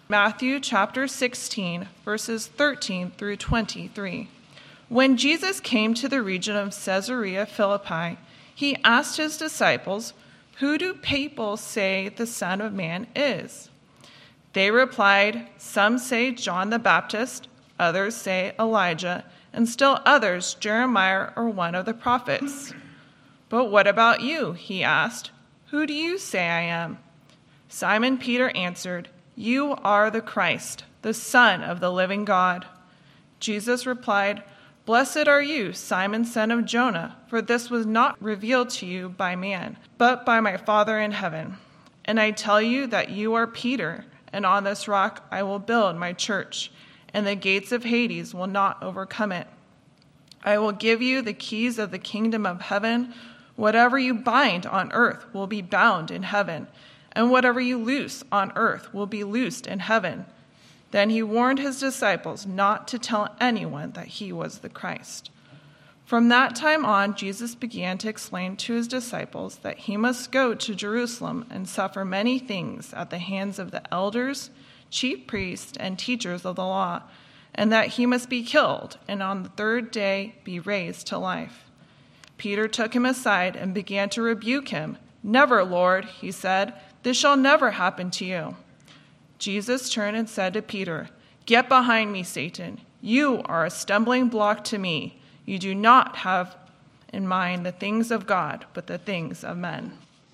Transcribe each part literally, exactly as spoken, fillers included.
Matthew chapter sixteen, verses thirteen through twenty-three. When Jesus came to the region of Caesarea Philippi, he asked his disciples, "Who do people say the Son of Man is?" They replied, "Some say John the Baptist, others say Elijah, and still others Jeremiah or one of the prophets." "But what about you?" he asked. "Who do you say I am?" Simon Peter answered, "You are the Christ, the Son of the living God." Jesus replied, "Blessed are you, Simon, son of Jonah, for this was not revealed to you by man, but by my Father in heaven. And I tell you that you are Peter, and on this rock I will build my church, and the gates of Hades will not overcome it. I will give you the keys of the kingdom of heaven. Whatever you bind on earth will be bound in heaven, and whatever you loose on earth will be loosed in heaven." Then he warned his disciples not to tell anyone that he was the Christ. From that time on, Jesus began to explain to his disciples that he must go to Jerusalem and suffer many things at the hands of the elders, chief priests, and teachers of the law, and that he must be killed and on the third day be raised to life. Peter took him aside and began to rebuke him. "Never, Lord," he said, "this shall never happen to you." Jesus turned and said to Peter, "Get behind me, Satan. You are a stumbling block to me. You do not have in mind the things of God, but the things of men."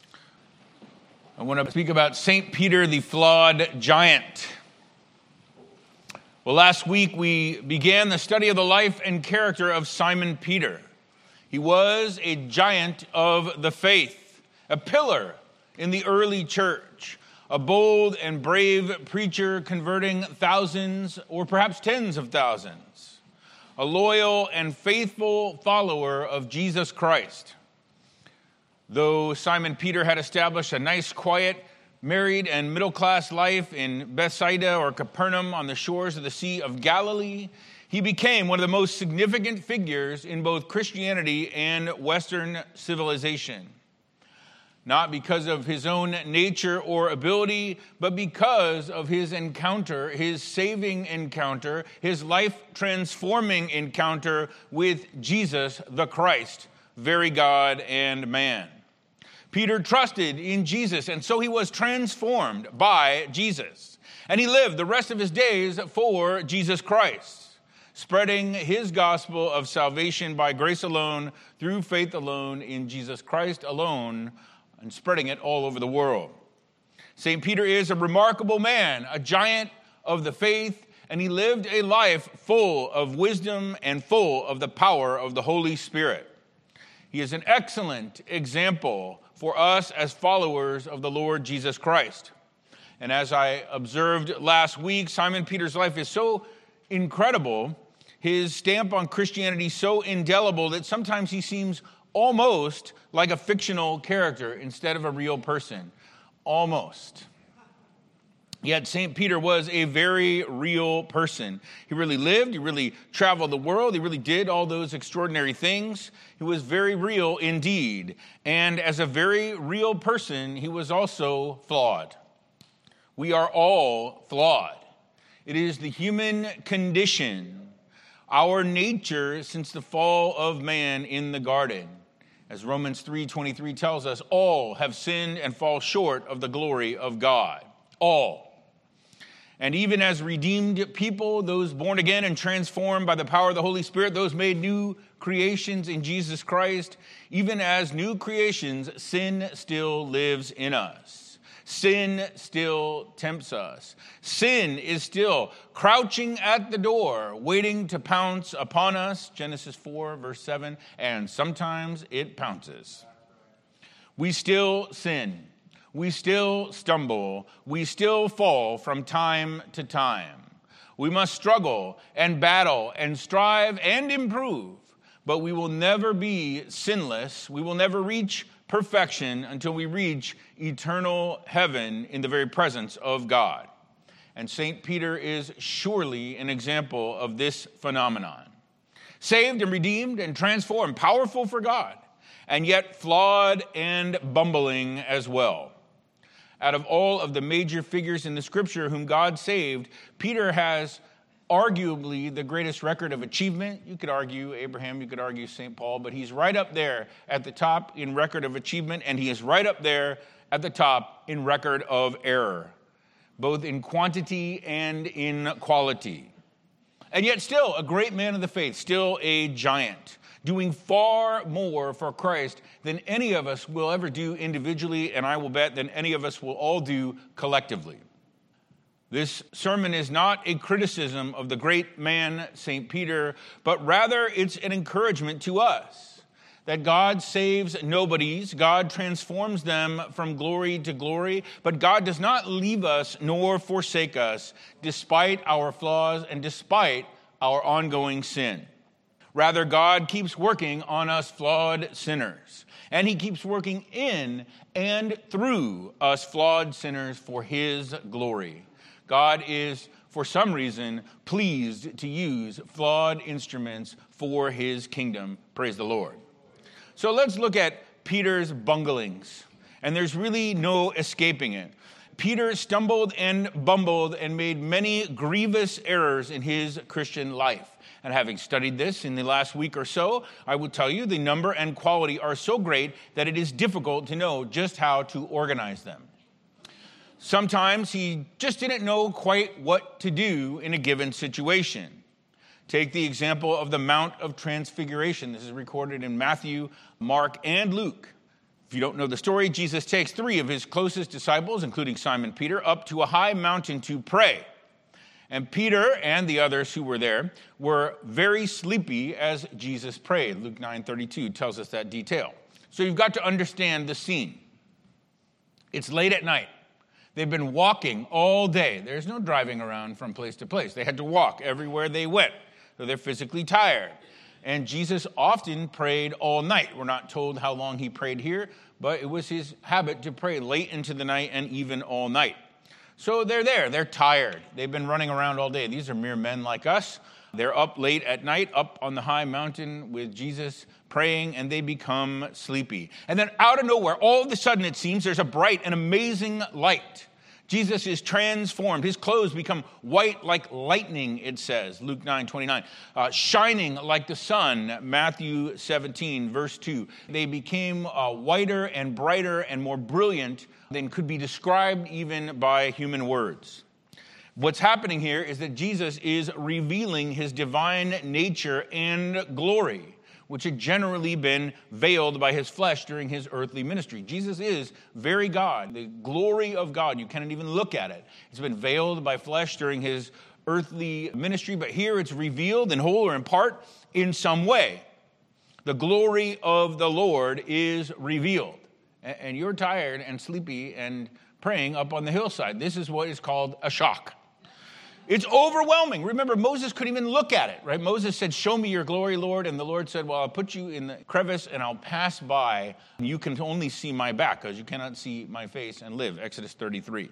I want to speak about Saint Peter, the flawed giant. Well, last week we began the study of the life and character of Simon Peter. He was a giant of the faith, a pillar in the early church, a bold and brave preacher converting thousands or perhaps tens of thousands, a loyal and faithful follower of Jesus Christ. Though Simon Peter had established a nice, quiet, married and middle-class life in Bethsaida or Capernaum on the shores of the Sea of Galilee, he became one of the most significant figures in both Christianity and Western civilization. Not because of his own nature or ability, but because of his encounter, his saving encounter, his life-transforming encounter with Jesus the Christ, very God and man. Peter trusted in Jesus, and so he was transformed by Jesus. And he lived the rest of his days for Jesus Christ, spreading his gospel of salvation by grace alone, through faith alone, in Jesus Christ alone, and spreading it all over the world. Saint Peter is a remarkable man, a giant of the faith, and he lived a life full of wisdom and full of the power of the Holy Spirit. He is an excellent example for us as followers of the Lord Jesus Christ. And as I observed last week, Simon Peter's life is so incredible, his stamp on Christianity so indelible, that sometimes he seems almost like a fictional character instead of a real person. Almost. Yet Saint Peter was a very real person. He really lived, he really traveled the world, he really did all those extraordinary things. He was very real indeed. And as a very real person, he was also flawed. We are all flawed. It is the human condition, our nature since the fall of man in the garden. As Romans three twenty-three tells us, all have sinned and fall short of the glory of God. All. And even as redeemed people, those born again and transformed by the power of the Holy Spirit, those made new creations in Jesus Christ, even as new creations, sin still lives in us. Sin still tempts us. Sin is still crouching at the door, waiting to pounce upon us, Genesis four, verse seven, and sometimes it pounces. We still sin. We still stumble. We still fall from time to time. We must struggle and battle and strive and improve, but we will never be sinless. We will never reach perfection until we reach eternal heaven in the very presence of God. And Saint Peter is surely an example of this phenomenon. Saved and redeemed and transformed, powerful for God, and yet flawed and bumbling as well. Out of all of the major figures in the scripture whom God saved, Peter has arguably the greatest record of achievement. You could argue Abraham, you could argue Saint Paul, but he's right up there at the top in record of achievement, and he is right up there at the top in record of error, both in quantity and in quality. And yet still a great man of the faith, still a giant, doing far more for Christ than any of us will ever do individually, and I will bet than any of us will all do collectively. This sermon is not a criticism of the great man, Saint Peter, but rather it's an encouragement to us that God saves nobodies, God transforms them from glory to glory, but God does not leave us nor forsake us despite our flaws and despite our ongoing sin. Rather, God keeps working on us flawed sinners, and he keeps working in and through us flawed sinners for his glory. God is, for some reason, pleased to use flawed instruments for his kingdom. Praise the Lord. So let's look at Peter's bunglings. And there's really no escaping it. Peter stumbled and bumbled and made many grievous errors in his Christian life. And having studied this in the last week or so, I will tell you the number and quality are so great that it is difficult to know just how to organize them. Sometimes he just didn't know quite what to do in a given situation. Take the example of the Mount of Transfiguration. This is recorded in Matthew, Mark, and Luke. If you don't know the story, Jesus takes three of his closest disciples, including Simon Peter, up to a high mountain to pray. And Peter and the others who were there were very sleepy as Jesus prayed. Luke nine thirty-two tells us that detail. So you've got to understand the scene. It's late at night. They've been walking all day. There's no driving around from place to place. They had to walk everywhere they went, so they're physically tired. And Jesus often prayed all night. We're not told how long he prayed here, but it was his habit to pray late into the night and even all night. So they're there. They're tired. They've been running around all day. These are mere men like us. They're up late at night, up on the high mountain with Jesus praying, and they become sleepy. And then out of nowhere, all of a sudden it seems, there's a bright and amazing light. Jesus is transformed. His clothes become white like lightning, it says, Luke nine twenty-nine. Uh, shining like the sun, Matthew seventeen, verse two. They became uh, whiter and brighter and more brilliant than could be described even by human words. What's happening here is that Jesus is revealing his divine nature and glory, which had generally been veiled by his flesh during his earthly ministry. Jesus is very God, the glory of God. You can't even look at it. It's been veiled by flesh during his earthly ministry, but here it's revealed in whole or in part in some way. The glory of the Lord is revealed. And you're tired and sleepy and praying up on the hillside. This is what is called a shock. It's overwhelming. Remember, Moses couldn't even look at it, right? Moses said, "Show me your glory, Lord." And the Lord said, "Well, I'll put you in the crevice and I'll pass by. You can only see my back because you cannot see my face and live." Exodus thirty-three.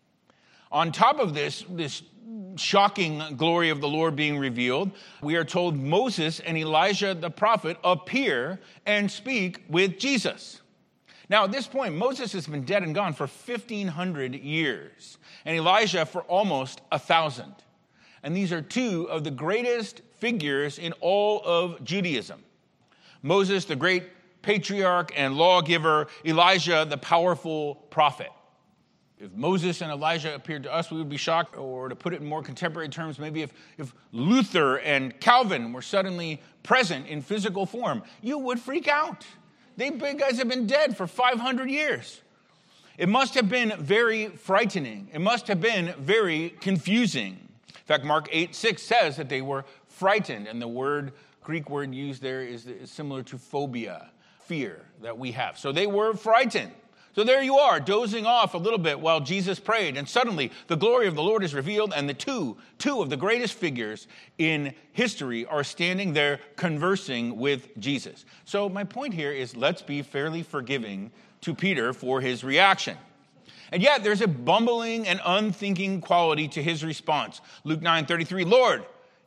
On top of this, this shocking glory of the Lord being revealed, we are told Moses and Elijah the prophet appear and speak with Jesus. Now, at this point, Moses has been dead and gone for fifteen hundred years, and Elijah for almost a thousand. And these are two of the greatest figures in all of Judaism. Moses, the great patriarch and lawgiver, Elijah, the powerful prophet. If Moses and Elijah appeared to us, we would be shocked. Or to put it in more contemporary terms, maybe if, if Luther and Calvin were suddenly present in physical form, you would freak out. They big guys have been dead for five hundred years. It must have been very frightening. It must have been very confusing. In fact, Mark eight six says that they were frightened. And the word, Greek word used there is, is similar to phobia, fear that we have. So they were frightened. So there you are, dozing off a little bit while Jesus prayed. And suddenly the glory of the Lord is revealed. And the two, two of the greatest figures in history are standing there conversing with Jesus. So my point here is, let's be fairly forgiving to Peter for his reaction. And yet there's a bumbling and unthinking quality to his response. Luke nine thirty-three, "Lord,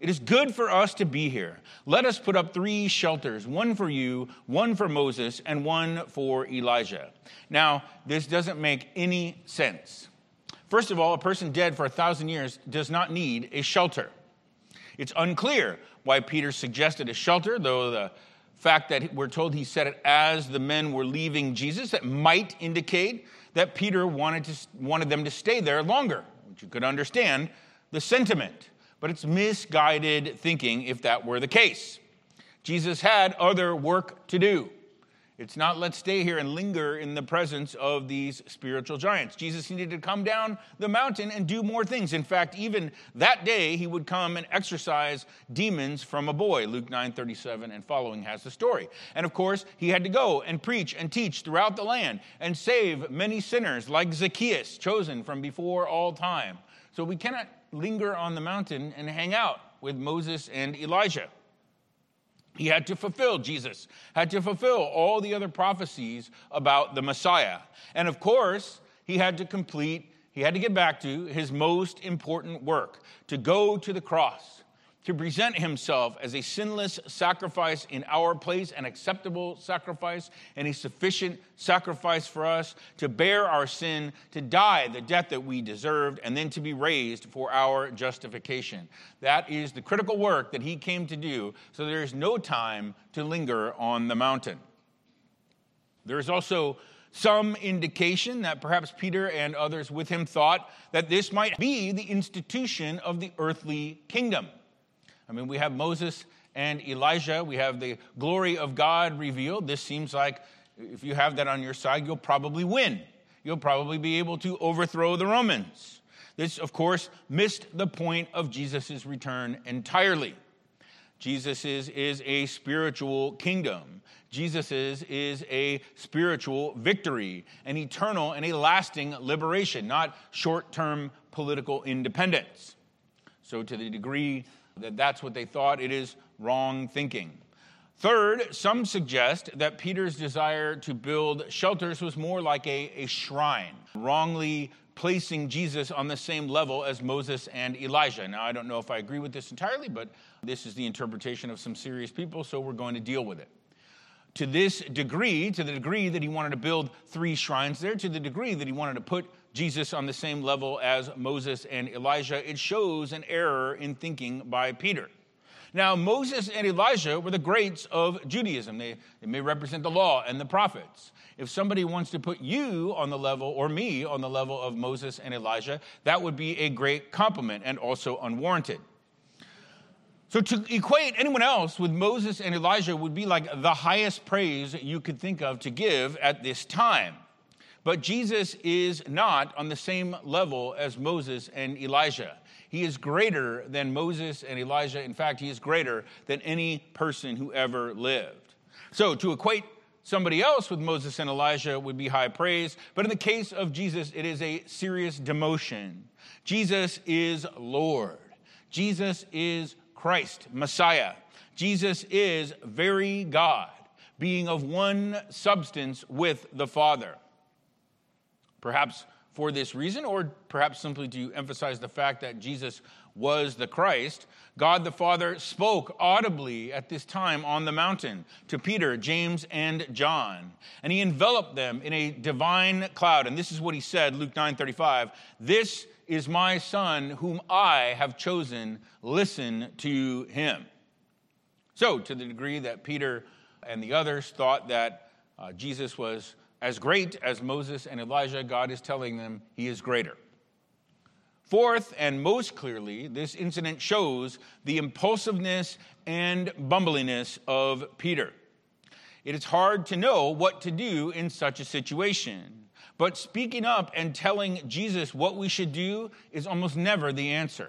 It is good for us to be here. Let us put up three shelters, one for you, one for Moses, and one for Elijah. Now, this doesn't make any sense. First of all, a person dead for a thousand years does not need a shelter. It's unclear why Peter suggested a shelter, though the fact that we're told he said it as the men were leaving Jesus, that might indicate that Peter wanted to wanted them to stay there longer, which you could understand the sentiment. But it's misguided thinking if that were the case. Jesus had other work to do. It's not let's stay here and linger in the presence of these spiritual giants. Jesus needed to come down the mountain and do more things. In fact, even that day, he would come and exorcise demons from a boy. Luke nine thirty-seven and following has the story. And of course, he had to go and preach and teach throughout the land and save many sinners like Zacchaeus, chosen from before all time. So we cannot linger on the mountain and hang out with Moses and Elijah. He had to fulfill, Jesus had to fulfill all the other prophecies about the Messiah. And of course, he had to complete, he had to get back to his most important work, to go to the cross, to present himself as a sinless sacrifice in our place, an acceptable sacrifice, and a sufficient sacrifice for us, to bear our sin, to die the death that we deserved, and then to be raised for our justification. That is the critical work that he came to do, so there is no time to linger on the mountain. There is also some indication that perhaps Peter and others with him thought that this might be the institution of the earthly kingdom. I mean, we have Moses and Elijah. We have the glory of God revealed. This seems like if you have that on your side, you'll probably win. You'll probably be able to overthrow the Romans. This, of course, missed the point of Jesus' return entirely. Jesus is, is a spiritual kingdom. Jesus is, is a spiritual victory, an eternal and a lasting liberation, not short-term political independence. So to the degree that that's what they thought, it is wrong thinking. Third, some suggest that Peter's desire to build shelters was more like a, a shrine, wrongly placing Jesus on the same level as Moses and Elijah. Now, I don't know if I agree with this entirely, but this is the interpretation of some serious people, so we're going to deal with it. To this degree, to the degree that he wanted to build three shrines there, to the degree that he wanted to put Jesus on the same level as Moses and Elijah, it shows an error in thinking by Peter. Now, Moses and Elijah were the greats of Judaism. They, they may represent the law and the prophets. If somebody wants to put you on the level, or me on the level of Moses and Elijah, that would be a great compliment and also unwarranted. So to equate anyone else with Moses and Elijah would be like the highest praise you could think of to give at this time. But Jesus is not on the same level as Moses and Elijah. He is greater than Moses and Elijah. In fact, he is greater than any person who ever lived. So to equate somebody else with Moses and Elijah would be high praise. But in the case of Jesus, it is a serious demotion. Jesus is Lord. Jesus is Christ, Messiah. Jesus is very God, being of one substance with the Father. Perhaps for this reason, or perhaps simply to emphasize the fact that Jesus was the Christ, God the Father spoke audibly at this time on the mountain to Peter, James, and John. And he enveloped them in a divine cloud. And this is what he said, Luke nine thirty-five, "This is my Son whom I have chosen. Listen to him." So to the degree that Peter and the others thought that uh, Jesus was as great as Moses and Elijah, God is telling them he is greater. Fourth, and most clearly, this incident shows the impulsiveness and bumbliness of Peter. It is hard to know what to do in such a situation, but speaking up and telling Jesus what we should do is almost never the answer.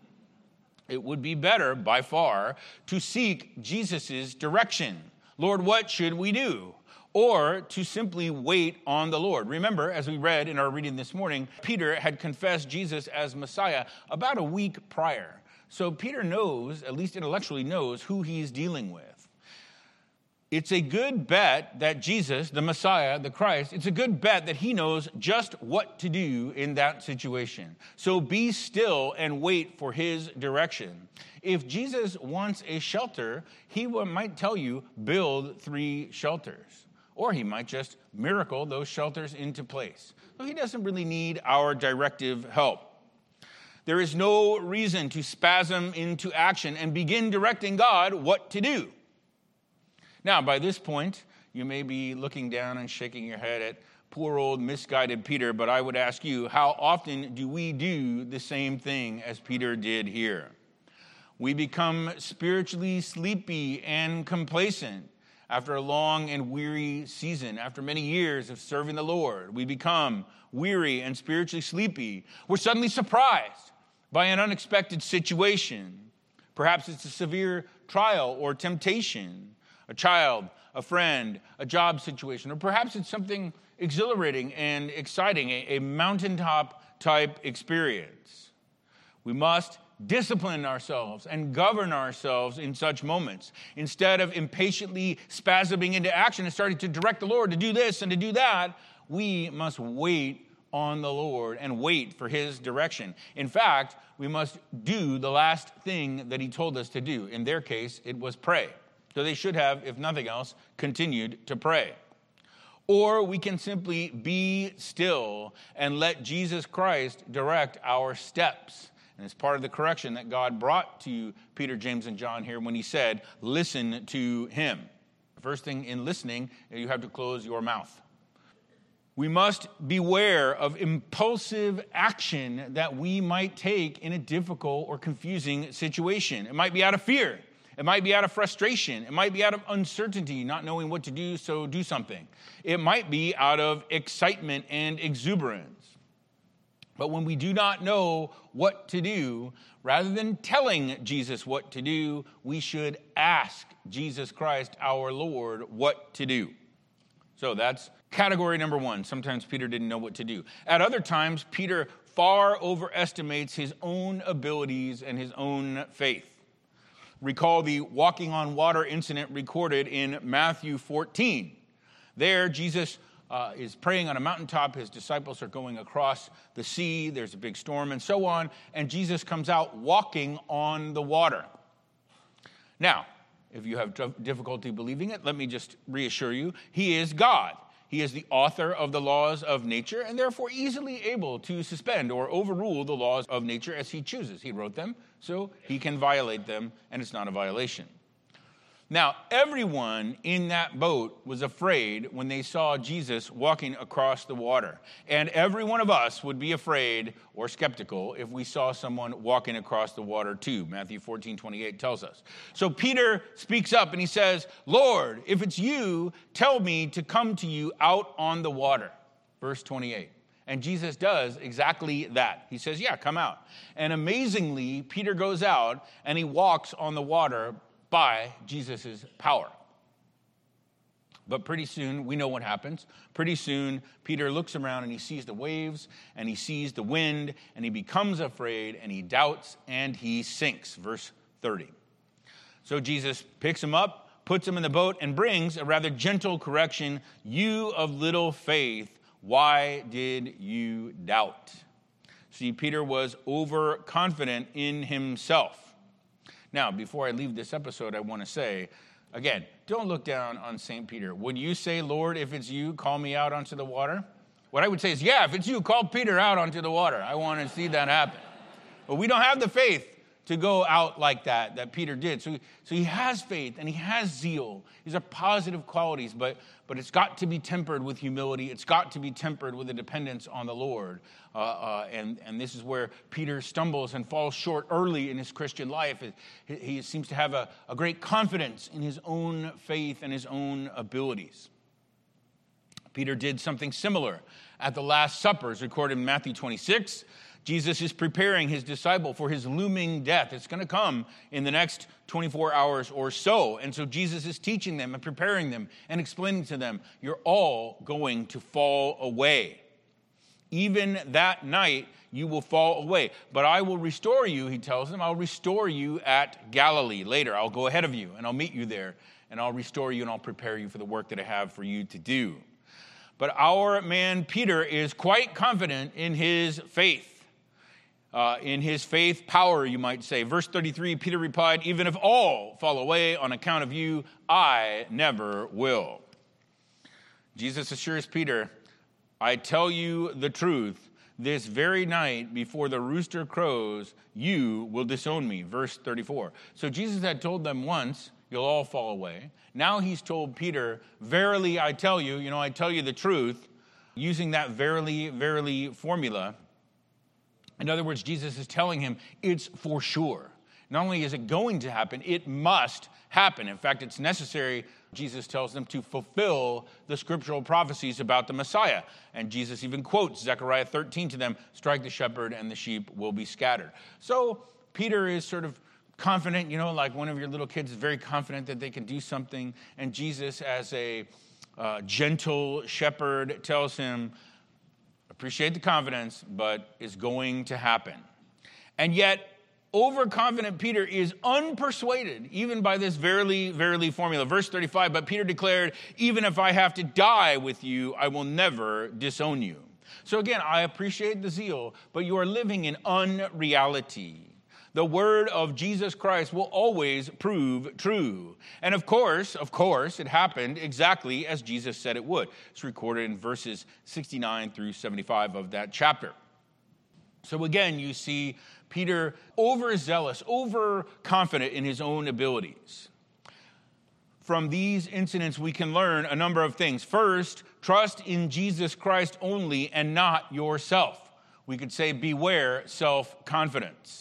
It would be better, by far, to seek Jesus' direction. Lord, what should we do? Or to simply wait on the Lord. Remember, as we read in our reading this morning, Peter had confessed Jesus as Messiah about a week prior. So Peter knows, at least intellectually knows, who he's dealing with. It's a good bet that Jesus, the Messiah, the Christ, it's a good bet that he knows just what to do in that situation. So be still and wait for his direction. If Jesus wants a shelter, he might tell you, build three shelters. Or he might just miracle those shelters into place. So he doesn't really need our directive help. There is no reason to spasm into action and begin directing God what to do. Now, by this point, you may be looking down and shaking your head at poor old misguided Peter, but I would ask you, how often do we do the same thing as Peter did here? We become spiritually sleepy and complacent after a long and weary season, after many years of serving the Lord. We become weary and spiritually sleepy. We're suddenly surprised by an unexpected situation. Perhaps it's a severe trial or temptation, a child, a friend, a job situation, or perhaps it's something exhilarating and exciting, a, a mountaintop type experience. We must discipline ourselves and govern ourselves in such moments. Instead of impatiently spasming into action and starting to direct the Lord to do this and to do that, we must wait on the Lord and wait for his direction. In fact, we must do the last thing that he told us to do. In their case, it was pray. So they should have, if nothing else, continued to pray. Or we can simply be still and let Jesus Christ direct our steps. And it's part of the correction that God brought to Peter, James, and John here when he said, listen to him. The first thing in listening, you have to close your mouth. We must beware of impulsive action that we might take in a difficult or confusing situation. It might be out of fear. It might be out of frustration. It might be out of uncertainty, not knowing what to do, so do something. It might be out of excitement and exuberance. But when we do not know what to do, rather than telling Jesus what to do, we should ask Jesus Christ, our Lord, what to do. So that's category number one. Sometimes Peter didn't know what to do. At other times, Peter far overestimates his own abilities and his own faith. Recall the walking on water incident recorded in Matthew fourteen. There, Jesus uh, is praying on a mountaintop. His disciples are going across the sea. There's a big storm and so on. And Jesus comes out walking on the water. Now, if you have difficulty believing it, let me just reassure you, he is God. He is the author of the laws of nature and therefore easily able to suspend or overrule the laws of nature as he chooses. He wrote them, so he can violate them, and it's not a violation. Now, everyone in that boat was afraid when they saw Jesus walking across the water. And every one of us would be afraid or skeptical if we saw someone walking across the water too. Matthew fourteen twenty-eight tells us. So Peter speaks up and he says, Lord, if it's you, tell me to come to you out on the water. Verse twenty-eight. And Jesus does exactly that. He says, yeah, come out. And amazingly, Peter goes out and he walks on the water by Jesus' power. But pretty soon, we know what happens. Pretty soon, Peter looks around and he sees the waves and he sees the wind and he becomes afraid and he doubts and he sinks. Verse thirty. So Jesus picks him up, puts him in the boat, and brings a rather gentle correction. You of little faith, why did you doubt? See, Peter was overconfident in himself. Now, before I leave this episode, I want to say, again, don't look down on Saint Peter. Would you say, Lord, if it's you, call me out onto the water? What I would say is, yeah, if it's you, call Peter out onto the water. I want to see that happen. But we don't have the faith to go out like that, that Peter did. So, so he has faith and he has zeal. These are positive qualities, but, but it's got to be tempered with humility. It's got to be tempered with a dependence on the Lord. Uh, uh, and, and this is where Peter stumbles and falls short early in his Christian life. He, he seems to have a, a great confidence in his own faith and his own abilities. Peter did something similar at the Last Supper, as recorded in Matthew twenty-six. Jesus is preparing his disciple for his looming death. It's going to come in the next twenty-four hours or so. And so Jesus is teaching them and preparing them and explaining to them, you're all going to fall away. Even that night, you will fall away. But I will restore you, he tells them. I'll restore you at Galilee later. I'll go ahead of you and I'll meet you there. and I'll restore you and I'll prepare you for the work that I have for you to do. But our man Peter is quite confident in his faith, uh, in his faith power, you might say. Verse thirty-three, Peter replied, "Even if all fall away on account of you, I never will." Jesus assures Peter, "I tell you the truth, this very night before the rooster crows, you will disown me." Verse thirty-four. So Jesus had told them once, you'll all fall away. Now he's told Peter, verily I tell you, you know, I tell you the truth, using that verily, verily formula. In other words, Jesus is telling him it's for sure. Not only is it going to happen, it must happen. In fact, it's necessary, Jesus tells them, to fulfill the scriptural prophecies about the Messiah. And Jesus even quotes Zechariah thirteen to them, "Strike the shepherd and the sheep will be scattered." So Peter is sort of confident, you know, like one of your little kids is very confident that they can do something. And Jesus, as a uh, gentle shepherd, tells him, appreciate the confidence, but it's going to happen. And yet, overconfident Peter is unpersuaded, even by this verily, verily formula. Verse thirty-five, but Peter declared, "Even if I have to die with you, I will never disown you." So again, I appreciate the zeal, but you are living in unreality. The word of Jesus Christ will always prove true. And of course, of course, it happened exactly as Jesus said it would. It's recorded in verses sixty-nine through seventy-five of that chapter. So again, you see Peter overzealous, overconfident in his own abilities. From these incidents, we can learn a number of things. First, trust in Jesus Christ only and not yourself. We could say, beware self-confidence.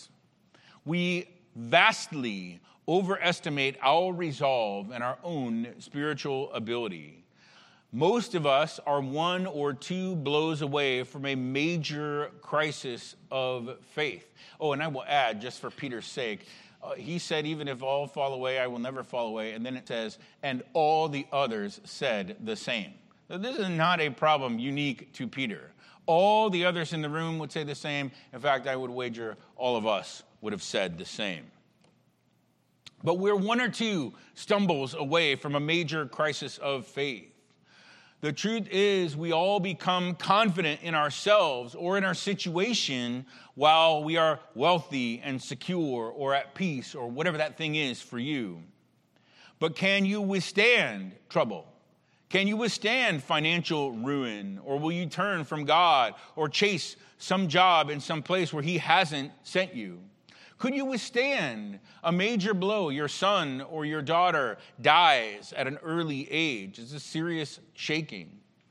We vastly overestimate our resolve and our own spiritual ability. Most of us are one or two blows away from a major crisis of faith. Oh, and I will add, just for Peter's sake, uh, he said, even if all fall away, I will never fall away. And then it says, and all the others said the same. Now, this is not a problem unique to Peter. All the others in the room would say the same. In fact, I would wager all of us would have said the same. But we're one or two stumbles away from a major crisis of faith. The truth is, we all become confident in ourselves or in our situation while we are wealthy and secure or at peace or whatever that thing is for you. But can you withstand trouble? Can you withstand financial ruin? Or will you turn from God or chase some job in some place where he hasn't sent you? Could you withstand a major blow? Your son or your daughter dies at an early age. It's a serious shaking.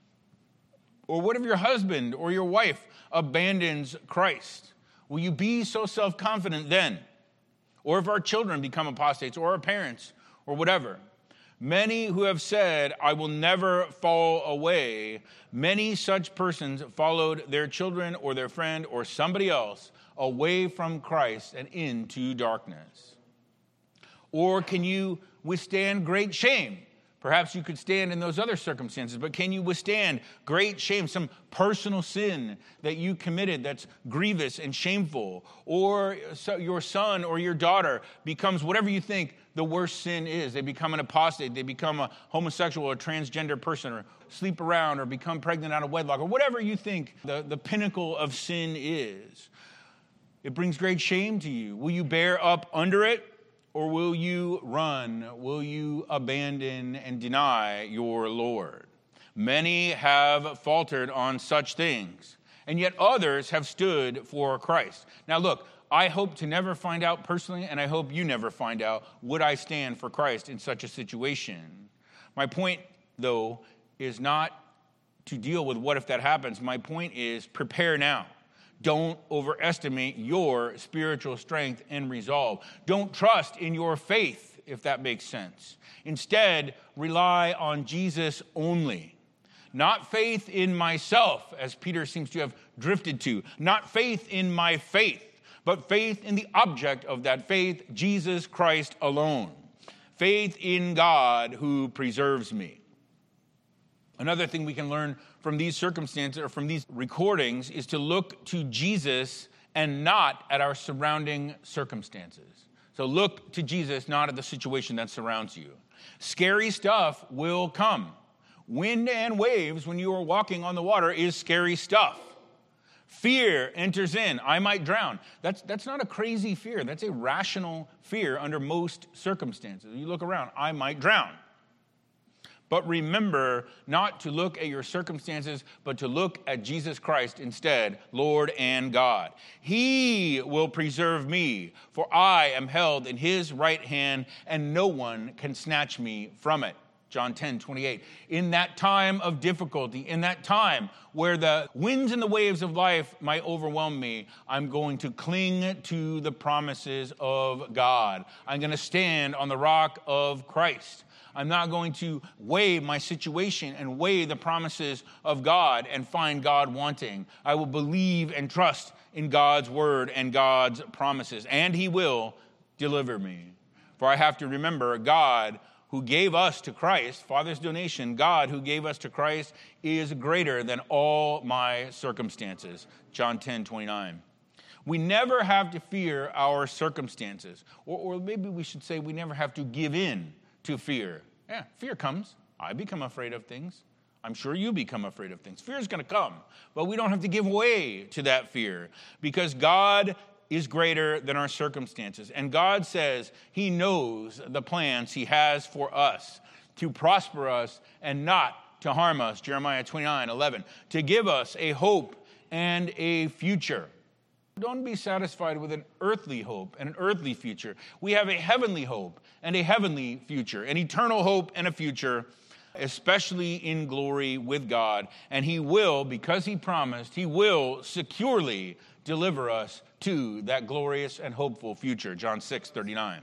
Or what if your husband or your wife abandons Christ? Will you be so self-confident then? Or if our children become apostates, or our parents, or whatever. Many who have said, I will never fall away, many such persons followed their children or their friend or somebody else away from Christ and into darkness. Or can you withstand great shame? Perhaps you could stand in those other circumstances, but can you withstand great shame, some personal sin that you committed that's grievous and shameful? Or your son or your daughter becomes whatever you think the worst sin is. They become an apostate, they become a homosexual or transgender person, or sleep around, or become pregnant out of wedlock, or whatever you think the, the pinnacle of sin is. It brings great shame to you. Will you bear up under it? Or will you run? Will you abandon and deny your Lord? Many have faltered on such things, and yet others have stood for Christ. Now look, I hope to never find out personally, and I hope you never find out, would I stand for Christ in such a situation? My point, though, is not to deal with what if that happens. My point is prepare now. Don't overestimate your spiritual strength and resolve. Don't trust in your faith, if that makes sense. Instead, rely on Jesus only. Not faith in myself, as Peter seems to have drifted to. Not faith in my faith, but faith in the object of that faith, Jesus Christ alone. Faith in God who preserves me. Another thing we can learn from these circumstances or from these recordings is to look to Jesus and not at our surrounding circumstances. So look to Jesus, not at the situation that surrounds you. Scary stuff will come. Wind and waves when you are walking on the water is scary stuff. Fear enters in. I might drown. That's, that's not a crazy fear. That's a rational fear under most circumstances. You look around, I might drown. But remember not to look at your circumstances, but to look at Jesus Christ instead, Lord and God. He will preserve me, for I am held in his right hand, and no one can snatch me from it. John ten twenty-eight. In that time of difficulty, in that time where the winds and the waves of life might overwhelm me, I'm going to cling to the promises of God. I'm going to stand on the rock of Christ. I'm not going to weigh my situation and weigh the promises of God and find God wanting. I will believe and trust in God's word and God's promises, and he will deliver me. For I have to remember God who gave us to Christ, Father's donation, God who gave us to Christ is greater than all my circumstances. John ten twenty-nine. We never have to fear our circumstances, or, or maybe we should say we never have to give in to fear. Yeah, fear comes. I become afraid of things. I'm sure you become afraid of things. Fear is going to come, but we don't have to give way to that fear because God is greater than our circumstances. And God says he knows the plans he has for us to prosper us and not to harm us. Jeremiah twenty-nine eleven, to give us a hope and a future. Don't be satisfied with an earthly hope and an earthly future. We have a heavenly hope and a heavenly future, an eternal hope and a future, especially in glory with God. And he will, because he promised, he will securely deliver us to that glorious and hopeful future. John six thirty-nine.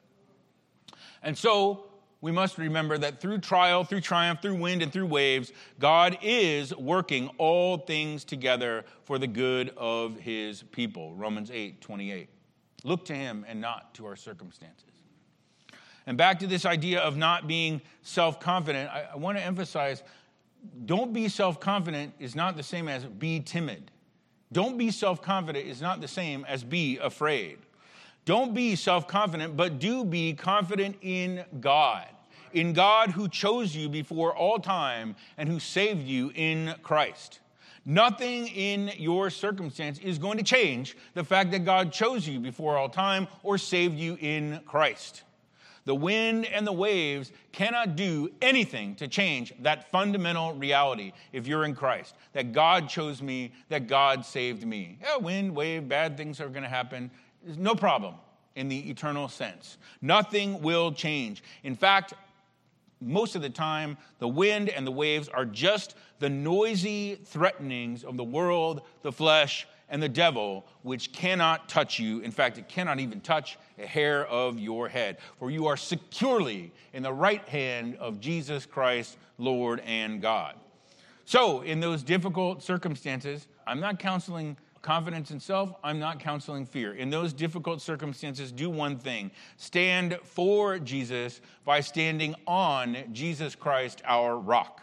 And so we must remember that through trial, through triumph, through wind, and through waves, God is working all things together for the good of his people. Romans eight twenty-eight. Look to him and not to our circumstances. And back to this idea of not being self-confident, I, I want to emphasize, don't be self-confident is not the same as be timid. Don't be self-confident is not the same as be afraid. Don't be self-confident, but do be confident in God. In God who chose you before all time and who saved you in Christ. Nothing in your circumstance is going to change the fact that God chose you before all time or saved you in Christ. The wind and the waves cannot do anything to change that fundamental reality if you're in Christ, that God chose me, that God saved me. Yeah, wind, wave, bad things are going to happen. There's no problem in the eternal sense. Nothing will change. In fact, most of the time, the wind and the waves are just the noisy threatenings of the world, the flesh, and the devil, which cannot touch you. In fact, it cannot even touch a hair of your head, for you are securely in the right hand of Jesus Christ, Lord and God. So, in those difficult circumstances, I'm not counseling confidence in self. I'm not counseling fear. In those difficult circumstances, do one thing. Stand for Jesus by standing on Jesus Christ, our rock.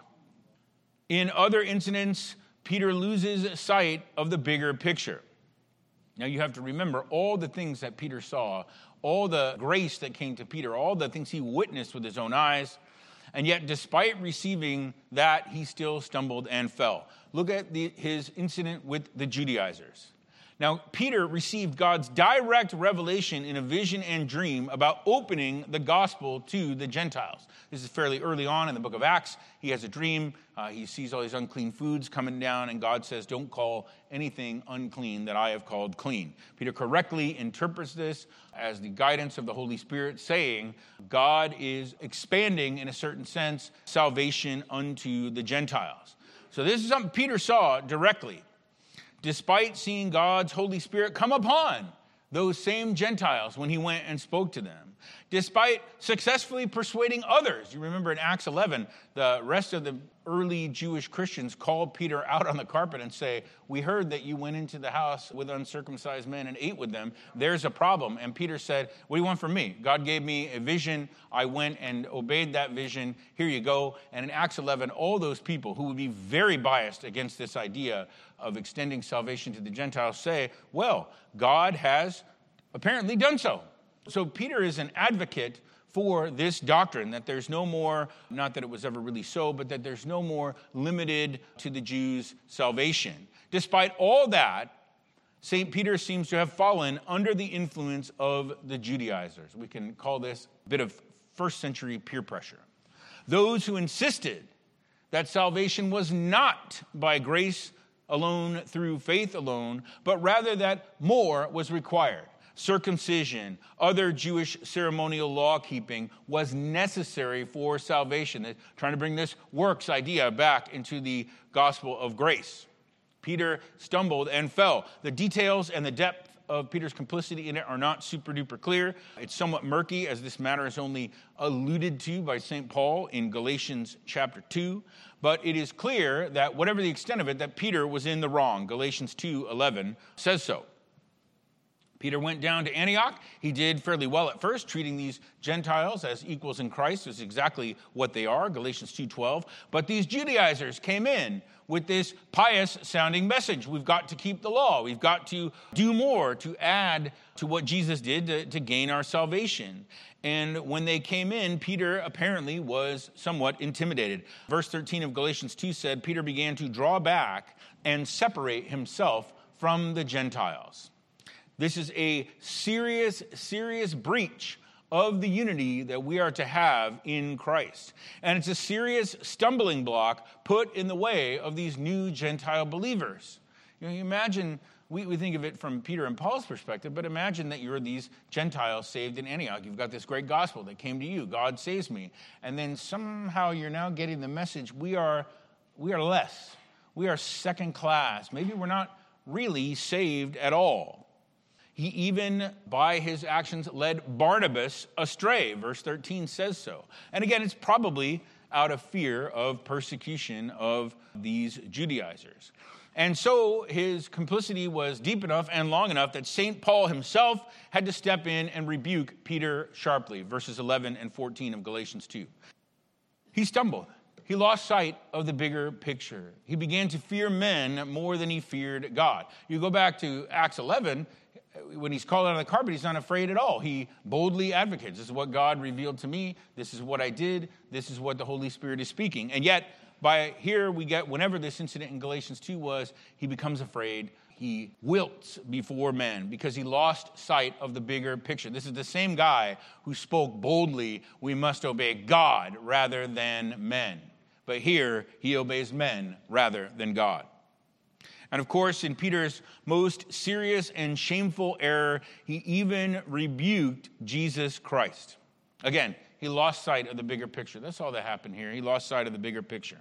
In other incidents, Peter loses sight of the bigger picture. Now you have to remember all the things that Peter saw, all the grace that came to Peter, all the things he witnessed with his own eyes. And yet, despite receiving that, he still stumbled and fell. Look at the, his incident with the Judaizers. Now, Peter received God's direct revelation in a vision and dream about opening the gospel to the Gentiles. This is fairly early on in the book of Acts. He has a dream. Uh, he sees all these unclean foods coming down, and God says, don't call anything unclean that I have called clean. Peter correctly interprets this as the guidance of the Holy Spirit, saying God is expanding, in a certain sense, salvation unto the Gentiles. So this is something Peter saw directly. Despite seeing God's Holy Spirit come upon those same Gentiles when he went and spoke to them, despite successfully persuading others. You remember in Acts eleven, the rest of the early Jewish Christians called Peter out on the carpet and say, we heard that you went into the house with uncircumcised men and ate with them. There's a problem. And Peter said, what do you want from me? God gave me a vision. I went and obeyed that vision. Here you go. And in Acts eleven, all those people who would be very biased against this idea of extending salvation to the Gentiles say, well, God has apparently done so. So Peter is an advocate for this doctrine, that there's no more, not that it was ever really so, but that there's no more limited to the Jews' salvation. Despite all that, Saint Peter seems to have fallen under the influence of the Judaizers. We can call this a bit of first century peer pressure. Those who insisted that salvation was not by grace alone through faith alone, but rather that more was required. Circumcision, other Jewish ceremonial law-keeping was necessary for salvation. They're trying to bring this works idea back into the gospel of grace. Peter stumbled and fell. The details and the depth of Peter's complicity in it are not super duper clear. It's somewhat murky, as this matter is only alluded to by Saint Paul in Galatians chapter two. But it is clear that whatever the extent of it, that Peter was in the wrong. Galatians two eleven says so. Peter went down to Antioch. He did fairly well at first, treating these Gentiles as equals in Christ. That's exactly what they are, Galatians two twelve. But these Judaizers came in with this pious-sounding message. We've got to keep the law. We've got to do more to add to what Jesus did to, to gain our salvation. And when they came in, Peter apparently was somewhat intimidated. Verse thirteen of Galatians two said, Peter began to draw back and separate himself from the Gentiles. This is a serious, serious breach of the unity that we are to have in Christ. And it's a serious stumbling block put in the way of these new Gentile believers. You know, you imagine, we, we think of it from Peter and Paul's perspective, but imagine that you're these Gentiles saved in Antioch. You've got this great gospel that came to you. God saves me. And then somehow you're now getting the message, we are, we are less. We are second class. Maybe we're not really saved at all. He even, by his actions, led Barnabas astray. Verse thirteen says so. And again, it's probably out of fear of persecution of these Judaizers. And so his complicity was deep enough and long enough that Saint Paul himself had to step in and rebuke Peter sharply. Verses eleven and fourteen of Galatians two. He stumbled. He lost sight of the bigger picture. He began to fear men more than he feared God. You go back to Acts eleven, when he's called out on the carpet, he's not afraid at all. He boldly advocates. This is what God revealed to me. This is what I did. This is what the Holy Spirit is speaking. And yet, by here we get, whenever this incident in Galatians two was, he becomes afraid. He wilts before men because he lost sight of the bigger picture. This is the same guy who spoke boldly, we must obey God rather than men. But here, he obeys men rather than God. And of course, in Peter's most serious and shameful error, he even rebuked Jesus Christ. Again, he lost sight of the bigger picture. That's all that happened here. He lost sight of the bigger picture.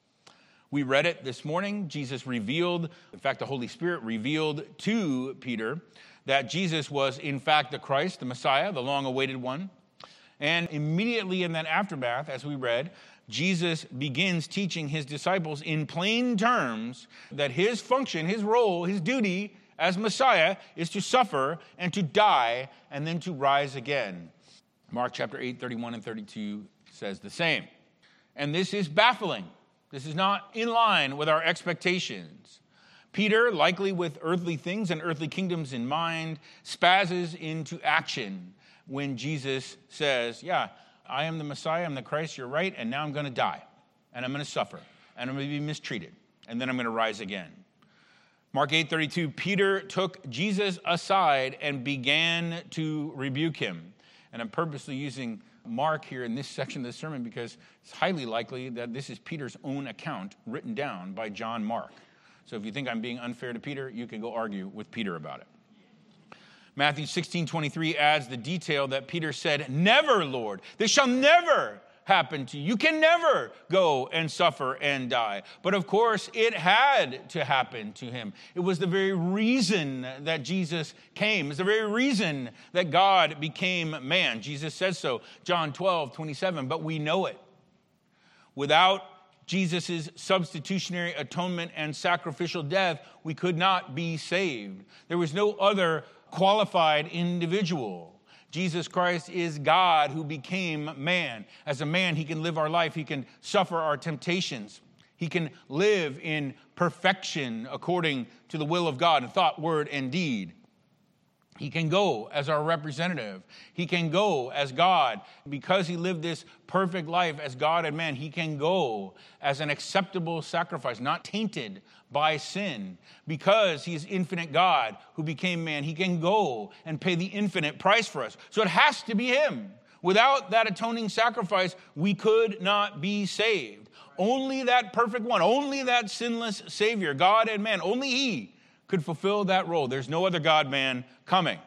We read it this morning. Jesus revealed, in fact, the Holy Spirit revealed to Peter that Jesus was, in fact, the Christ, the Messiah, the long-awaited one. And immediately in that aftermath, as we read, Jesus begins teaching his disciples in plain terms that his function, his role, his duty as Messiah is to suffer and to die and then to rise again. Mark chapter eight, thirty-one and thirty-two says the same. And this is baffling. This is not in line with our expectations. Peter, likely with earthly things and earthly kingdoms in mind, spazzes into action when Jesus says, yeah, I am the Messiah, I'm the Christ, you're right, and now I'm going to die, and I'm going to suffer, and I'm going to be mistreated, and then I'm going to rise again. Mark eight thirty-two, Peter took Jesus aside and began to rebuke him. And I'm purposely using Mark here in this section of the sermon because it's highly likely that this is Peter's own account written down by John Mark. So if you think I'm being unfair to Peter, you can go argue with Peter about it. Matthew sixteen twenty-three adds the detail that Peter said, never, Lord, this shall never happen to you. You can never go and suffer and die. But of course, it had to happen to him. It was the very reason that Jesus came. It's the very reason that God became man. Jesus says so, John twelve twenty-seven, but we know it. Without Jesus' substitutionary atonement and sacrificial death, we could not be saved. There was no other qualified individual. Jesus Christ is God who became man. As a man, he can live our life. He can suffer our temptations. He can live in perfection according to the will of God in thought, word, and deed. He can go as our representative. He can go as God. Because he lived this perfect life as God and man, he can go as an acceptable sacrifice, not tainted by sin. Because he is infinite God who became man, he can go and pay the infinite price for us. So it has to be him. Without that atoning sacrifice, we could not be saved. Only that perfect one, only that sinless Savior, God and man, only he could fulfill that role. There's no other God-man coming.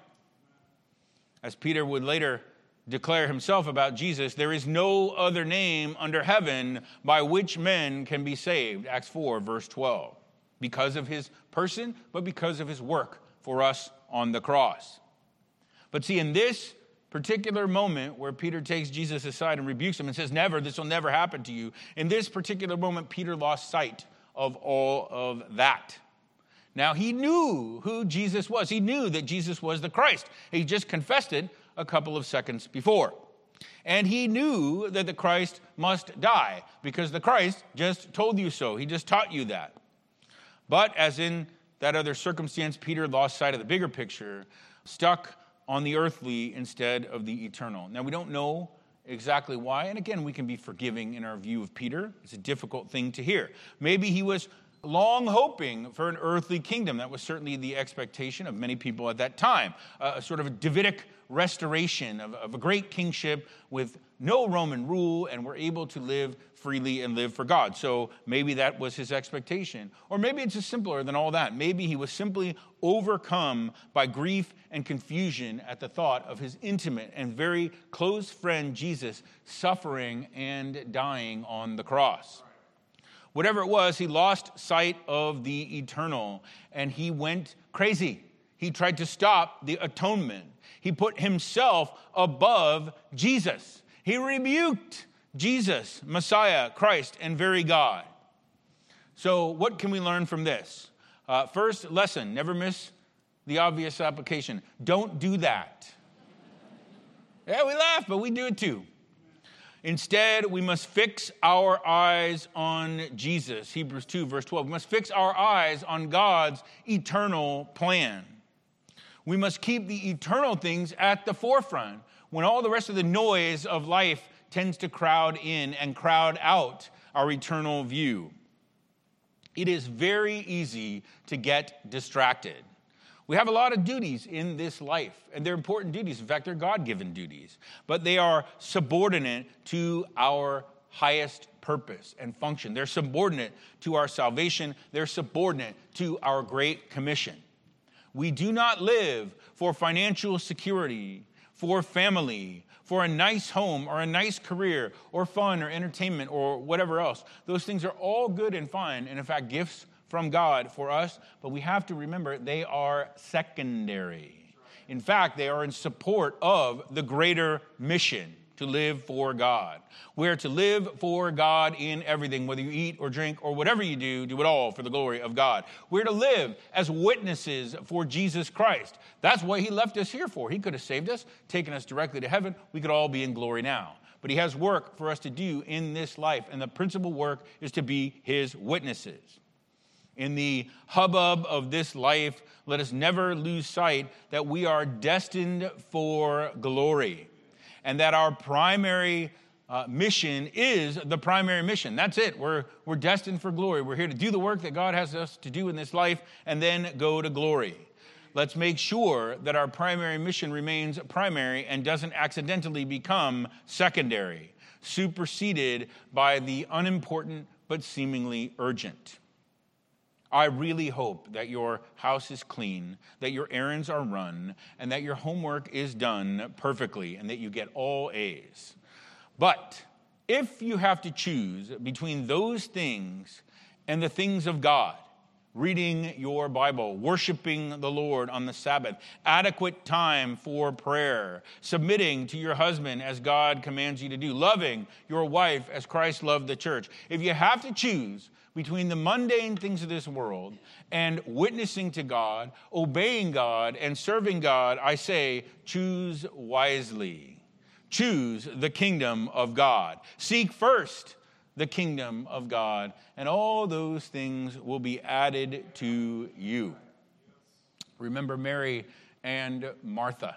As Peter would later declare himself about Jesus, there is no other name under heaven by which men can be saved. Acts four, verse twelve. Because of his person, but because of his work for us on the cross. But see, in this particular moment where Peter takes Jesus aside and rebukes him and says, never, this will never happen to you. In this particular moment, Peter lost sight of all of that. Now, he knew who Jesus was. He knew that Jesus was the Christ. He just confessed it a couple of seconds before. And he knew that the Christ must die because the Christ just told you so. He just taught you that. But as in that other circumstance, Peter lost sight of the bigger picture, stuck on the earthly instead of the eternal. Now, we don't know exactly why. And again, we can be forgiving in our view of Peter. It's a difficult thing to hear. Maybe he was long hoping for an earthly kingdom. That was certainly the expectation of many people at that time. Uh, a sort of a Davidic restoration of, of a great kingship with no Roman rule, and we're able to live freely and live for God. So maybe that was his expectation. Or maybe it's just simpler than all that. Maybe he was simply overcome by grief and confusion at the thought of his intimate and very close friend Jesus suffering and dying on the cross. Whatever it was, he lost sight of the eternal, and he went crazy. He tried to stop the atonement. He put himself above Jesus. He rebuked Jesus, Messiah, Christ, and very God. So what can we learn from this? Uh, first lesson, never miss the obvious application. Don't do that. Yeah, we laugh, but we do it too. Instead, we must fix our eyes on Jesus. Hebrews two, verse twelve. We must fix our eyes on God's eternal plan. We must keep the eternal things at the forefront when all the rest of the noise of life tends to crowd in and crowd out our eternal view. It is very easy to get distracted. We have a lot of duties in this life, and they're important duties. In fact, they're God-given duties, but they are subordinate to our highest purpose and function. They're subordinate to our salvation. They're subordinate to our Great Commission. We do not live for financial security, for family, for a nice home or a nice career or fun or entertainment or whatever else. Those things are all good and fine, and in fact, gifts from God for us, but we have to remember they are secondary. In fact, they are in support of the greater mission to live for God. We're to live for God in everything, whether you eat or drink or whatever you do, do it all for the glory of God. We're to live as witnesses for Jesus Christ. That's what he left us here for. He could have saved us, taken us directly to heaven. We could all be in glory now. But he has work for us to do in this life, and the principal work is to be his witnesses. In the hubbub of this life, let us never lose sight that we are destined for glory and that our primary uh, mission is the primary mission. That's it. We're, we're destined for glory. We're here to do the work that God has us to do in this life and then go to glory. Let's make sure that our primary mission remains primary and doesn't accidentally become secondary, superseded by the unimportant but seemingly urgent. I really hope that your house is clean, that your errands are run, and that your homework is done perfectly, and that you get all A's. But if you have to choose between those things and the things of God, reading your Bible, worshiping the Lord on the Sabbath, adequate time for prayer, submitting to your husband as God commands you to do, loving your wife as Christ loved the church. If you have to choose between the mundane things of this world and witnessing to God, obeying God, and serving God, I say, choose wisely. Choose the kingdom of God. Seek first the kingdom of God, and all those things will be added to you. Remember Mary and Martha.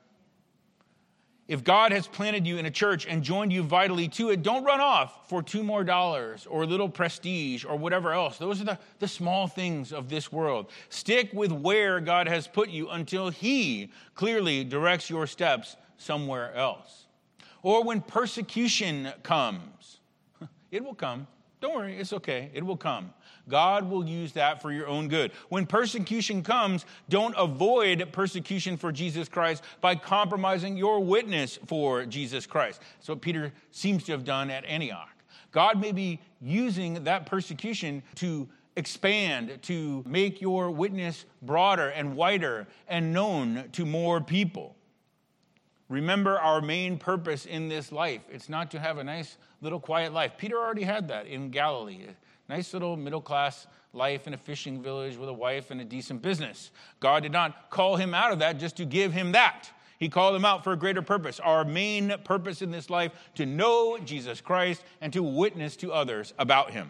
If God has planted you in a church and joined you vitally to it, don't run off for two more dollars or a little prestige or whatever else. Those are the, the small things of this world. Stick with where God has put you until he clearly directs your steps somewhere else. Or when persecution comes, it will come. Don't worry, it's okay. It will come. God will use that for your own good. When persecution comes, don't avoid persecution for Jesus Christ by compromising your witness for Jesus Christ. That's what Peter seems to have done at Antioch. God may be using that persecution to expand, to make your witness broader and wider and known to more people. Remember our main purpose in this life. It's not to have a nice little quiet life. Peter already had that in Galilee. A nice little middle-class life in a fishing village with a wife and a decent business. God did not call him out of that just to give him that. He called him out for a greater purpose. Our main purpose in this life, to know Jesus Christ and to witness to others about him.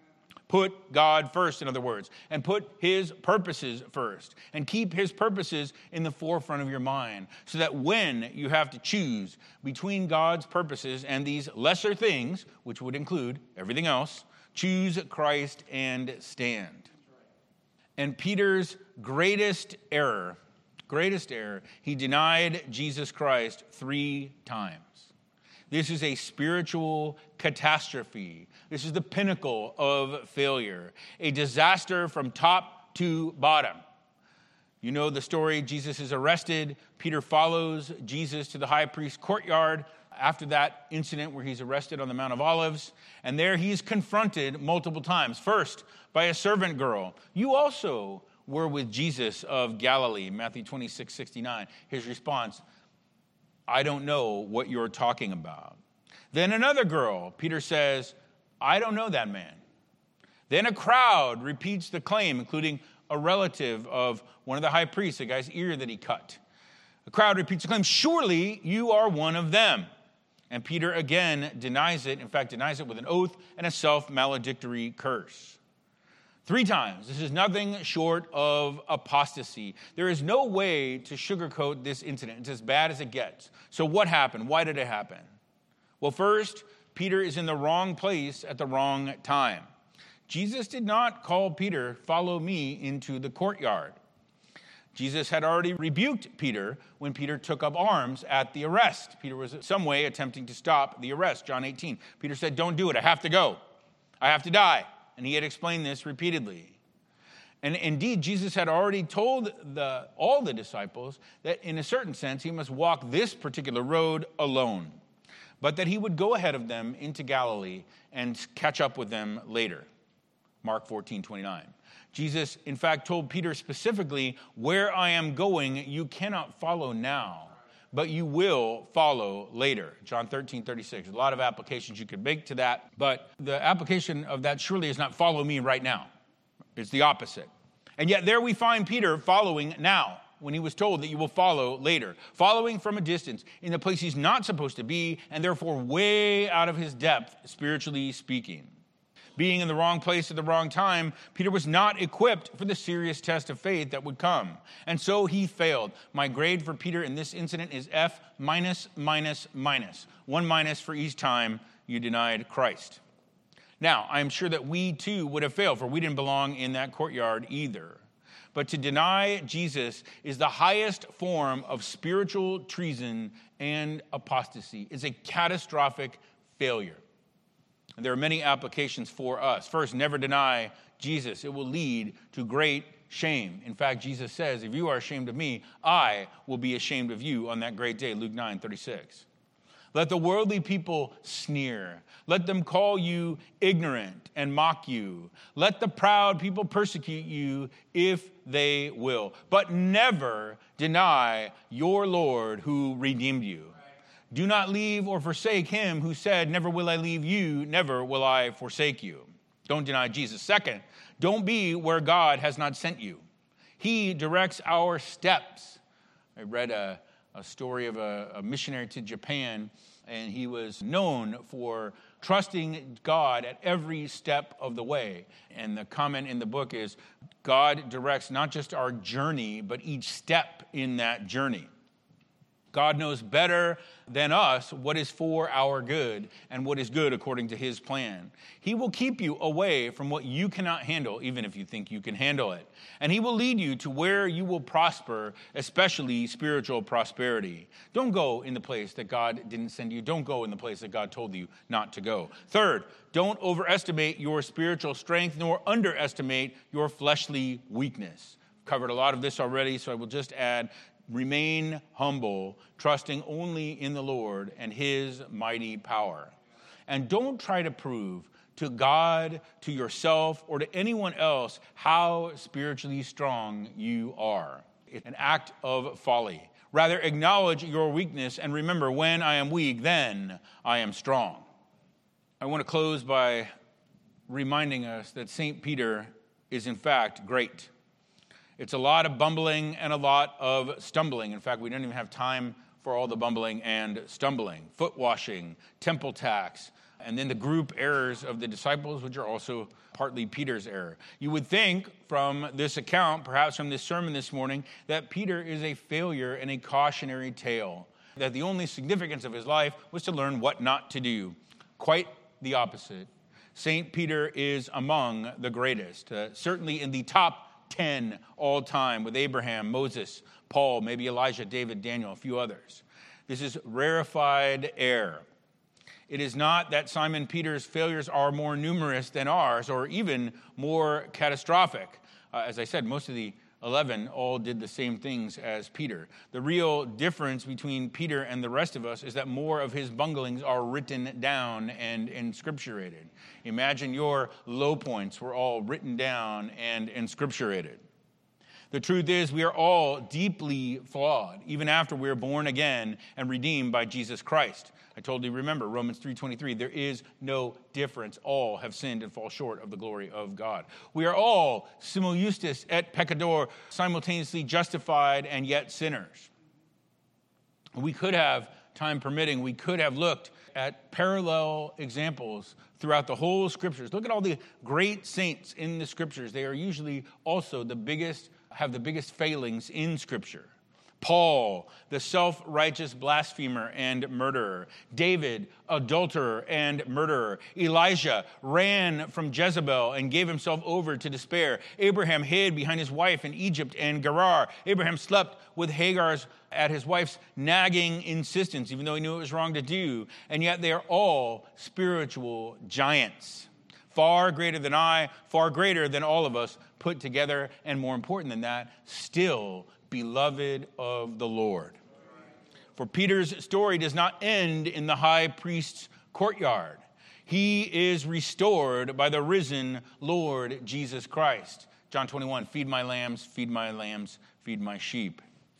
Put God first, in other words, and put his purposes first. And keep his purposes in the forefront of your mind so that when you have to choose between God's purposes and these lesser things, which would include everything else, choose Christ and stand. And Peter's greatest error, greatest error, he denied Jesus Christ three times. This is a spiritual catastrophe. This is the pinnacle of failure, a disaster from top to bottom. You know the story. Jesus is arrested. Peter follows Jesus to the high priest's courtyard after that incident where he's arrested on the Mount of Olives. And there he's confronted multiple times. First, by a servant girl. You also were with Jesus of Galilee, Matthew twenty-six sixty-nine. His response, I don't know what you're talking about. Then another girl, Peter says, I don't know that man. Then a crowd repeats the claim, including a relative of one of the high priests, the guy's ear that he cut. The crowd repeats the claim, surely you are one of them. And Peter again denies it, in fact, denies it with an oath and a self-maledictory curse. Three times. This is nothing short of apostasy. There is no way to sugarcoat this incident. It's as bad as it gets. So what happened? Why did it happen? Well, first, Peter is in the wrong place at the wrong time. Jesus did not call Peter, follow me into the courtyard. Jesus had already rebuked Peter when Peter took up arms at the arrest. Peter was in some way attempting to stop the arrest, John eighteen. Peter said, don't do it. I have to go. I have to die. And he had explained this repeatedly. And indeed, Jesus had already told the, all the disciples that in a certain sense, he must walk this particular road alone, but that he would go ahead of them into Galilee and catch up with them later. Mark fourteen twenty-nine. Jesus, in fact, told Peter specifically, where I am going, you cannot follow now, but you will follow later. John thirteen thirty-six. A lot of applications you could make to that, but the application of that surely is not follow me right now. It's the opposite. And yet there we find Peter following now when he was told that you will follow later. Following from a distance in the place he's not supposed to be and therefore way out of his depth, spiritually speaking. Being in the wrong place at the wrong time, Peter was not equipped for the serious test of faith that would come. And so he failed. My grade for Peter in this incident is F minus, minus, minus. One minus for each time you denied Christ. Now, I'm sure that we too would have failed, for we didn't belong in that courtyard either. But to deny Jesus is the highest form of spiritual treason and apostasy. It's a catastrophic failure. And there are many applications for us. First, never deny Jesus. It will lead to great shame. In fact, Jesus says, if you are ashamed of me, I will be ashamed of you on that great day, Luke nine thirty-six. Let the worldly people sneer. Let them call you ignorant and mock you. Let the proud people persecute you if they will. But never deny your Lord who redeemed you. Do not leave or forsake him who said, never will I leave you, never will I forsake you. Don't deny Jesus. Second, don't be where God has not sent you. He directs our steps. I read a a story of a, a missionary to Japan, and he was known for trusting God at every step of the way. And the comment in the book is, God directs not just our journey, but each step in that journey. God knows better than us what is for our good and what is good according to his plan. He will keep you away from what you cannot handle, even if you think you can handle it. And he will lead you to where you will prosper, especially spiritual prosperity. Don't go in the place that God didn't send you. Don't go in the place that God told you not to go. Third, don't overestimate your spiritual strength nor underestimate your fleshly weakness. I've covered a lot of this already, so I will just add, remain humble, trusting only in the Lord and his mighty power. And don't try to prove to God, to yourself, or to anyone else how spiritually strong you are. It's an act of folly. Rather, acknowledge your weakness and remember, when I am weak, then I am strong. I want to close by reminding us that Saint Peter is in fact great. It's a lot of bumbling and a lot of stumbling. In fact, we don't even have time for all the bumbling and stumbling. Foot washing, temple tax, and then the group errors of the disciples, which are also partly Peter's error. You would think from this account, perhaps from this sermon this morning, that Peter is a failure and a cautionary tale, that the only significance of his life was to learn what not to do. Quite the opposite. Saint Peter is among the greatest, uh, certainly in the top ten all time, with Abraham, Moses, Paul, maybe Elijah, David, Daniel, a few others. This is rarefied air. It is not that Simon Peter's failures are more numerous than ours or even more catastrophic. Uh, as I said, most of the eleven all did the same things as Peter. The real difference between Peter and the rest of us is that more of his bunglings are written down and inscripturated. Imagine your low points were all written down and inscripturated. The truth is, we are all deeply flawed, even after we are born again and redeemed by Jesus Christ. I told you, remember, Romans three twenty-three, there is no difference. All have sinned and fall short of the glory of God. We are all, simul justus et peccator, simultaneously justified and yet sinners. We could have, time permitting, we could have looked at parallel examples throughout the whole scriptures. Look at all the great saints in the scriptures. They are usually also the biggest, have the biggest failings in scripture. Paul, the self-righteous blasphemer and murderer. David, adulterer and murderer. Elijah ran from Jezebel and gave himself over to despair. Abraham hid behind his wife in Egypt and Gerar. Abraham slept with Hagar's at his wife's nagging insistence, even though he knew it was wrong to do. And yet they are all spiritual giants. Far greater than I, far greater than all of us put together, and more important than that, still beloved of the Lord. For Peter's story does not end in the high priest's courtyard. He is restored by the risen Lord Jesus Christ. John twenty-one, feed my lambs, feed my lambs, feed my sheep.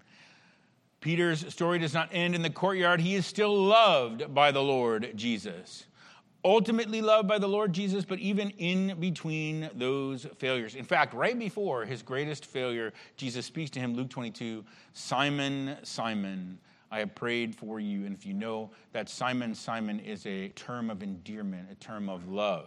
Peter's story does not end in the courtyard. He is still loved by the Lord Jesus. Ultimately loved by the Lord Jesus, but even in between those failures. In fact, right before his greatest failure, Jesus speaks to him, Luke twenty-two, Simon, Simon, I have prayed for you. And if you know that Simon, Simon is a term of endearment, a term of love.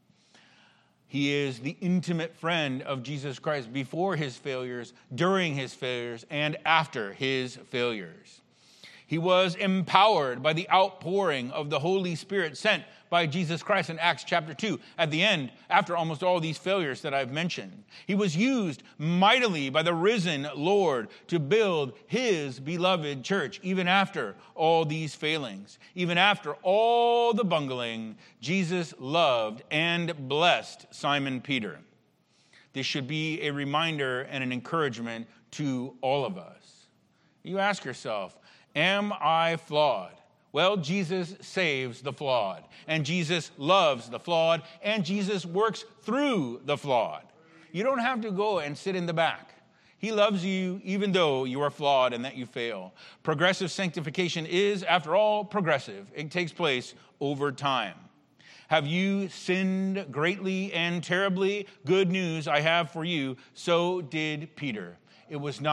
He is the intimate friend of Jesus Christ before his failures, during his failures, and after his failures. He was empowered by the outpouring of the Holy Spirit sent by Jesus Christ in Acts chapter two. At the end, after almost all these failures that I've mentioned, he was used mightily by the risen Lord to build his beloved church. Even after all these failings, even after all the bungling, Jesus loved and blessed Simon Peter. This should be a reminder and an encouragement to all of us. You ask yourself, am I flawed? Well, Jesus saves the flawed, and Jesus loves the flawed, and Jesus works through the flawed. You don't have to go and sit in the back. He loves you even though you are flawed and that you fail. Progressive sanctification is, after all, progressive. It takes place over time. Have you sinned greatly and terribly? Good news I have for you. So did Peter. It was not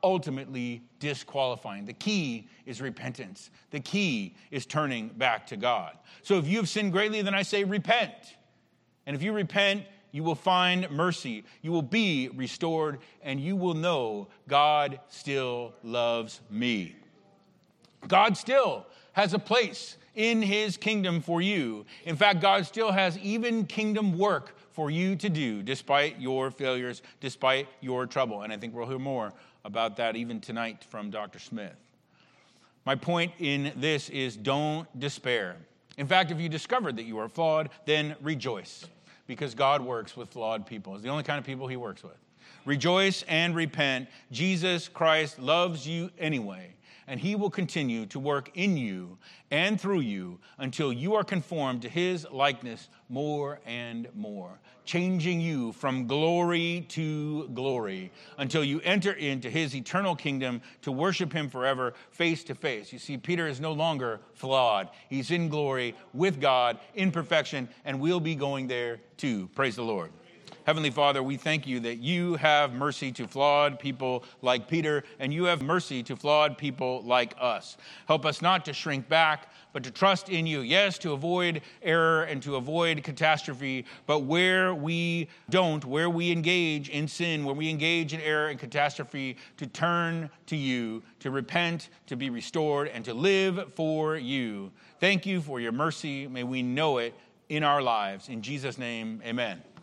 ultimately disqualifying. The key is repentance. The key is turning back to God. So if you have sinned greatly, then I say repent. And if you repent, you will find mercy. You will be restored, and you will know God still loves me. God still has a place in his kingdom for you. In fact, God still has even kingdom work for you to do, despite your failures, despite your trouble. And I think we'll hear more about that even tonight from Doctor Smith. My point in this is don't despair. In fact, if you discovered that you are flawed, then rejoice, because God works with flawed people. It's the only kind of people he works with. Rejoice and repent. Jesus Christ loves you anyway, and he will continue to work in you and through you until you are conformed to his likeness more and more, changing you from glory to glory until you enter into his eternal kingdom to worship him forever face to face. You see, Peter is no longer flawed. He's in glory with God in perfection, and we'll be going there too. Praise the Lord. Heavenly Father, we thank you that you have mercy to flawed people like Peter, and you have mercy to flawed people like us. Help us not to shrink back, but to trust in you. Yes, to avoid error and to avoid catastrophe, but where we don't, where we engage in sin, where we engage in error and catastrophe, to turn to you, to repent, to be restored, and to live for you. Thank you for your mercy. May we know it in our lives. In Jesus' name, amen.